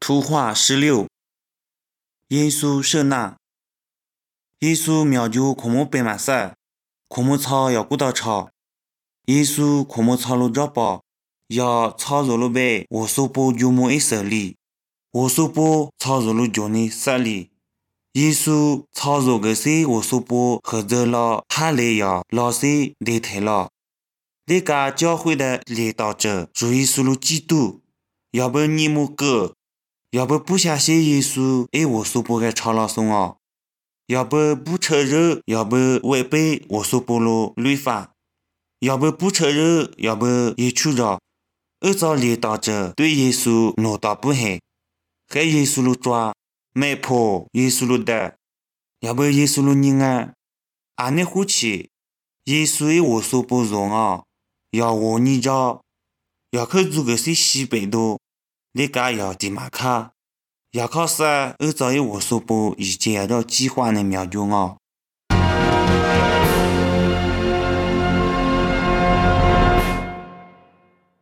图画16，耶稣受难。耶稣苗就科目白马赛，科目草要顾到草。耶稣科目草路找包，要草入路背，我所不就么一色里，我所不草入路就你色里。耶稣草入个是我所不和着了，他来要老是离开了。那个教会的领导者主耶稣路基督，要不你们个。要不相信耶稣爱我所不的长老松啊，要不承认，要不违背我所不的律法，要不承认，要不也出着，按照领导者对耶稣挪到不黑，害耶稣路抓，没破耶稣路的，要不耶稣路人啊，俺那呼气，耶稣爱我所不容啊，要我你着，要去做个是西北的。你家要地马卡，要考试按照我所不以前的计划的描述啊。